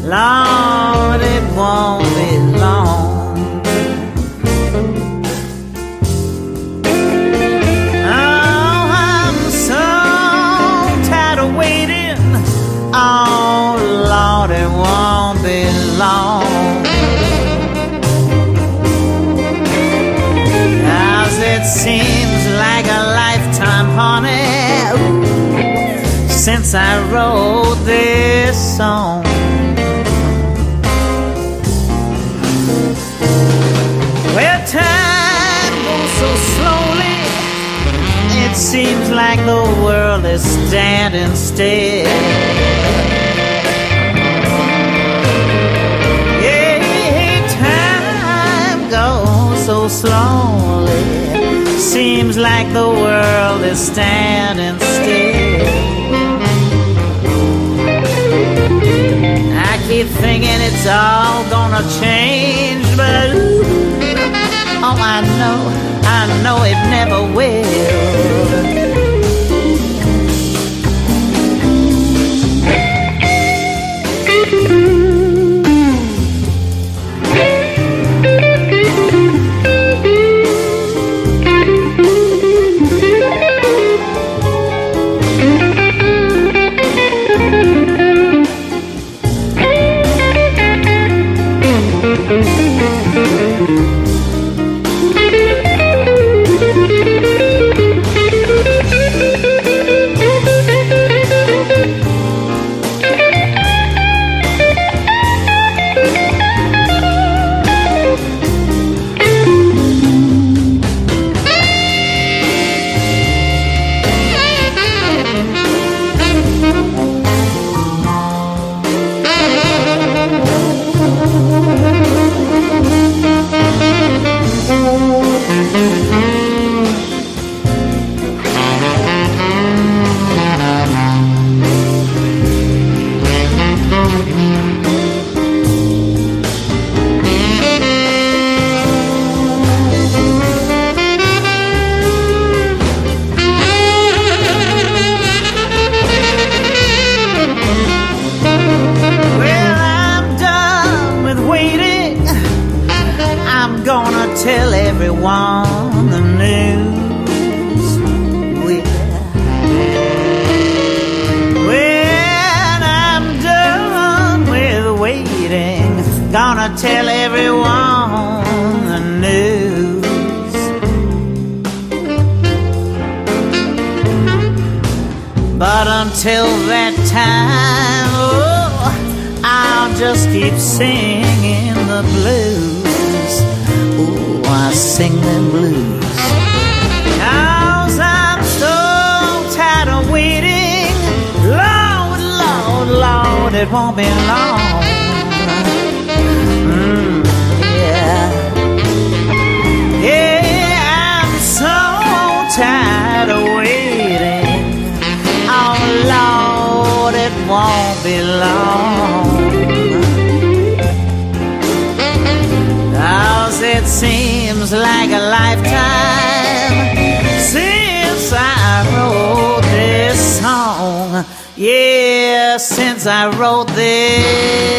Lord, it won't be long. Oh, I'm so tired of waiting. Oh, Lord, it won't be long. 'Cause it seems like a lifetime, honey, since I wrote this song. Well, time goes so slowly, it seems like the world is standing still. Yeah, time goes so slowly, seems like the world is standing still. I keep thinking it's all gonna change, but oh, I know it never will. Tell everyone the news. When I'm done with waiting, gonna tell everyone the news. But until that time, oh, I'll just keep singing the blues. I sing them blues 'cause I'm so tired of waiting. Lord, Lord, Lord, it won't be long. Yeah, yeah, I'm so tired of waiting. Oh, Lord, it won't be long. 'Cause it seems like a lifetime since I wrote this song. Yeah, since I wrote this